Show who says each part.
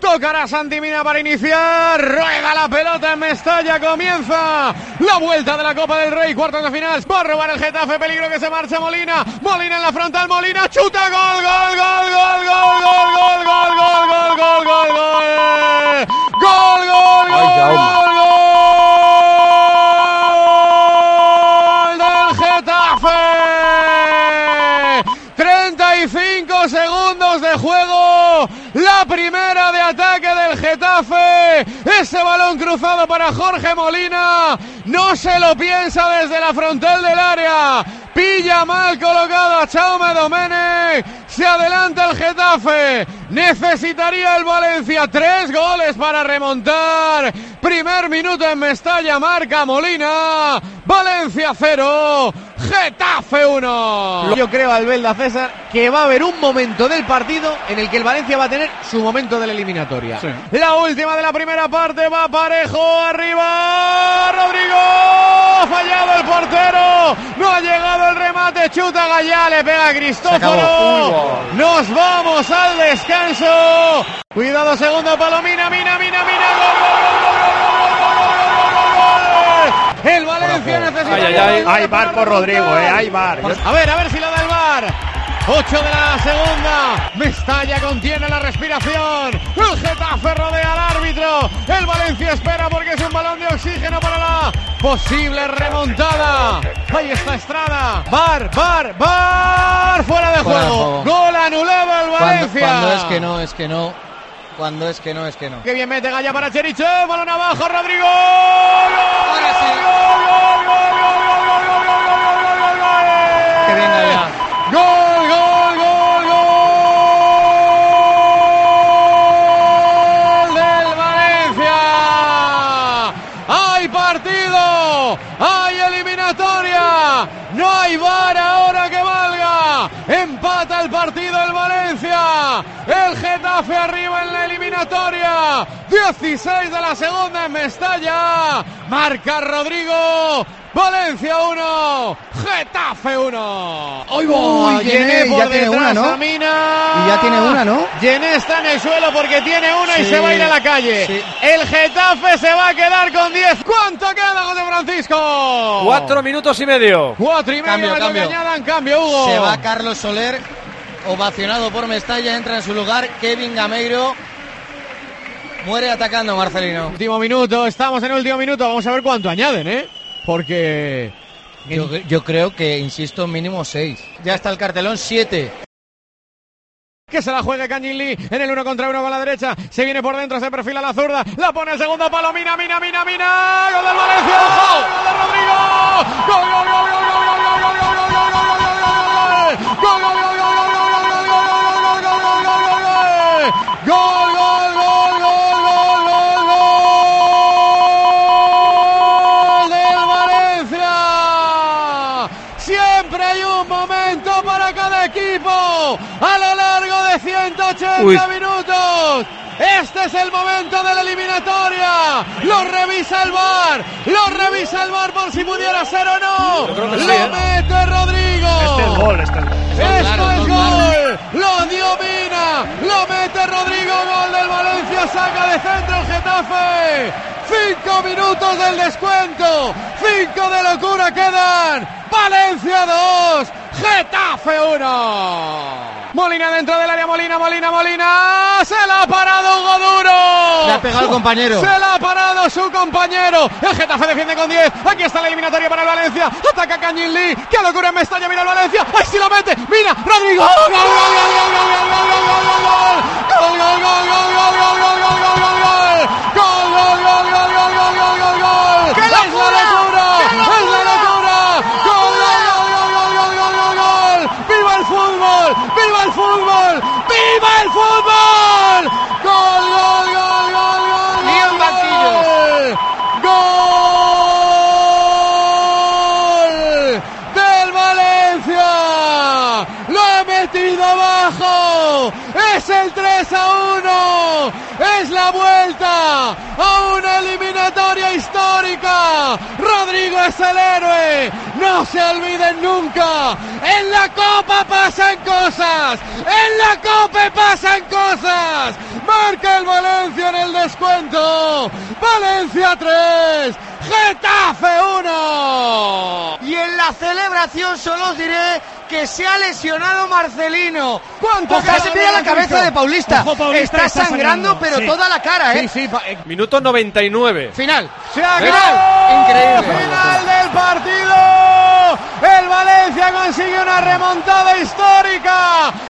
Speaker 1: Tocará Santi Mina para iniciar. Rueda la pelota en Mestalla. Comienza la vuelta de la Copa del Rey. Cuartos de final. Va a robar el Getafe. Peligro que se marcha Molina. Molina en la frontal. Molina chuta. Gol, gol, gol, gol, gol, gol, gol, gol, gol, gol, gol, gol, gol. Gol, gol, gol, gol, gol del Getafe. 35 segundos de juego. La primera de ataque del Getafe. Ese balón cruzado para Jorge Molina. No se lo piensa desde la frontal del área. Pilla mal colocado a Jaume Domènech. Se adelanta el Getafe. Necesitaría el Valencia 3 goles para remontar. Primer minuto en Mestalla. Marca Molina. Valencia 0. Getafe 1.
Speaker 2: Yo creo, Albelda, César, que va a haber un momento del partido en el que el Valencia va a tener su momento de la eliminatoria.
Speaker 1: Sí. La última de la primera parte. Va Parejo. Arriba Rodrigo. Fallado el portero. No ha llegado el remate. Chuta Gallá. Le pega a Cristóforo. Nos vamos al descanso. Cuidado, segundo palo. Mina. Gol. El Valencia necesita.
Speaker 2: Hay VAR por Rodrigo, hay VAR.
Speaker 1: A ver si lo da el VAR. 8 de la segunda. Mestalla contiene la respiración. El Getafe rodea al árbitro. El Valencia espera porque es un balón de oxígeno para la posible remontada. Ahí está Estrada. VAR. Fuera de juego. Gol anulado el Valencia.
Speaker 3: Cuando es que no. Cuando es que no.
Speaker 1: Qué bien mete Gallá para Cherichev. Balón abajo, Rodrigo. Ahora sí. Gol.
Speaker 3: Qué bien Gallá.
Speaker 1: Gol del Valencia. Hay partido. Hay eliminatoria. No hay VAR ahora que valga. Empata el partido el Valencia. El Getafe arriba en la eliminatoria. 16 de la segunda en Mestalla. Marca Rodrigo. Valencia 1, Getafe 1.
Speaker 2: Llené
Speaker 1: por
Speaker 2: ya tiene
Speaker 1: detrás
Speaker 2: una, ¿no?
Speaker 1: a Mina.
Speaker 2: Y ya tiene una, ¿no?
Speaker 1: Llené está en el suelo porque tiene una y se va a ir a la calle.
Speaker 2: Sí.
Speaker 1: El Getafe se va a quedar con 10. ¿Cuánto queda, José Francisco?
Speaker 4: 4 minutos y medio.
Speaker 1: 4 y medio.
Speaker 3: Cambio.
Speaker 1: Que añadan cambio, Hugo.
Speaker 3: Se va Carlos Soler, ovacionado por Mestalla, entra en su lugar Kevin Gameiro. Muere atacando Marcelino.
Speaker 1: Último minuto, estamos en el último minuto. Vamos a ver cuánto añaden, porque...
Speaker 3: Yo creo que, insisto, mínimo 6. Ya está el cartelón, 7.
Speaker 1: Que se la juegue Kangin Lee en el 1 contra 1 con la derecha. Se viene por dentro, se perfila la zurda. La pone el segundo palo. Mina. Gol del Valencia. Gol de Rodrigo. Gol. del Valencia. Siempre hay un momento para cada equipo a lo largo de 180 minutos. Este es el momento de la eliminatoria. Lo revisa el VAR por si pudiera ser o no. Mete Rodrigo.
Speaker 5: Este es gol.
Speaker 1: Esto es gol. Lo dio Mina. Lo mete Rodrigo. Gol del Valencia. Saca de centro el Getafe. 5 minutos del descuento. 5 de locura quedan. Valencia 2. Getafe 1. Molina dentro del área. Molina. Se la ha parado Hugo Duro.
Speaker 3: Le ha pegado el compañero.
Speaker 1: Se la ha parado su compañero. El Getafe defiende con 10. Aquí está la eliminatoria para el Valencia. Ataca Kangin Lee. ¡Qué locura en Mestalla! Mira el Valencia. ¡Ay, si lo mete! ¡Mira! ¡Rodrigo! ¡Gol! ¡Qué es la locura! ¡Es la locura! ¡Gol! ¡Viva el fútbol! ¡Viva el fútbol! ¡Viva el fútbol! ¡Gol!
Speaker 3: Ni un banquillo.
Speaker 1: ¡Gol! ¡Del Valencia! ¡Lo he metido abajo! ¡Es el 3-1! ¡Es la vuelta a una eliminatoria histórica! histórica. Rodrigo es el héroe. No se olviden nunca. En la Copa pasan cosas. En la Copa pasan cosas. Marca el Valencia en el descuento. Valencia 3. Getafe 1.
Speaker 3: Y en la celebración solo os diré que se ha lesionado Marcelino.
Speaker 2: Ojalá se pide la cabeza de Paulista.
Speaker 4: Ojo, Paulista
Speaker 2: Está
Speaker 4: está
Speaker 2: sangrando, pero
Speaker 4: sí.
Speaker 2: toda la cara, ¿eh?
Speaker 1: Sí,
Speaker 5: Minuto 99.
Speaker 3: Final.
Speaker 1: se acabó.
Speaker 3: Increíble.
Speaker 1: Final del partido. El Valencia consigue una remontada histórica.